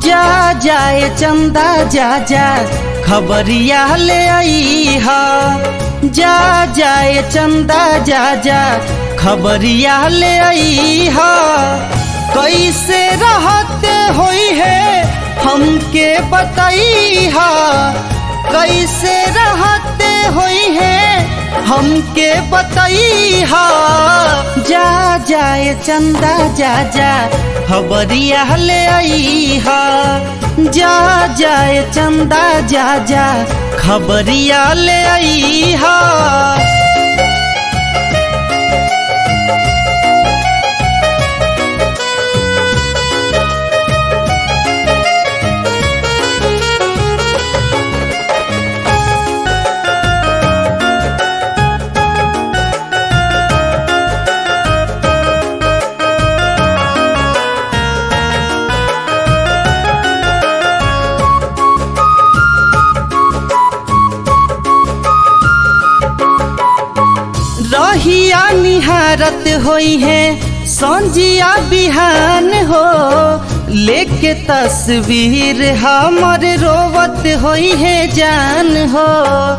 जा जाए चंदा जा जा खबरिया ले आई हा। जा जाए चंदा जा जा खबरिया ले आई हा। कैसे रहते होई है हमके बताई हा। कैसे रहते होई है हमके बताई हा। जा जाए चंदा जा जा खबरिया ले आई हा। जा जाए चंदा जा जा खबरिया ले आई हा। रहिया निहारत होई है संजिया बिहान हो। लेके तस्वीर हमर रोवत होई है जान हो।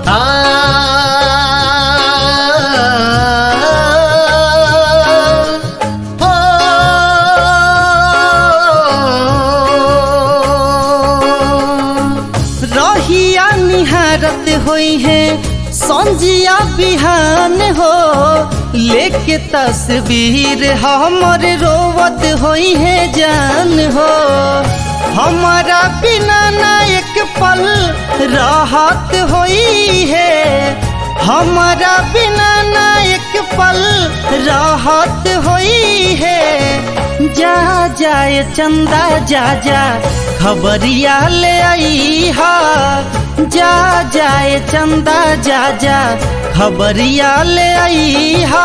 रहिया निहारत होई है संजिया बिहान हो। लेके तस्वीर हमर रोवत होई है जान हो। हमारा बिना ना एक पल राहत होई है। हमारा बिना ना एक पल राहत होई है। जा जाए चंदा जा जा खबरिया ले आई हा। जा जाए चंदा जा जा खबरिया ले आई हा।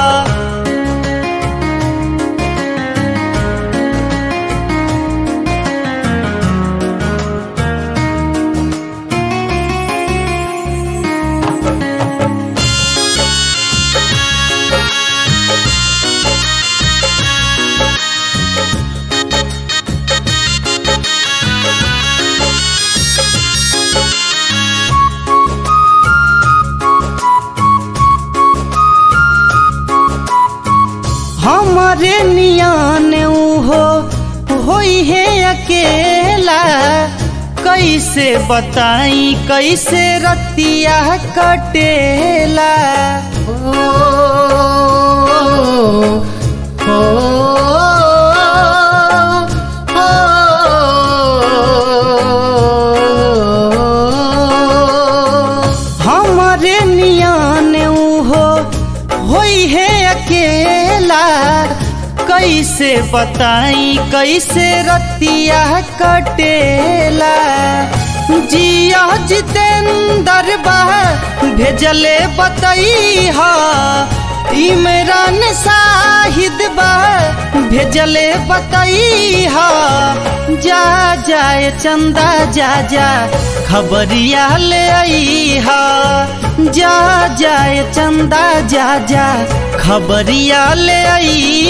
हमारे नियान होई है अकेला। कैसे बताई कैसे रतिया कटेला। हमारे नियान होई है अकेला। कैसे बताई कैसे रतिया कटेला। जिया जितेंद्र बा भेजले बताई हा। इमरान शाहिद बा भेजले बताई हा। जा जाए चंदा जा जा खबरिया ले आई हा। जा जाए चंदा जा जा खबरिया ले आई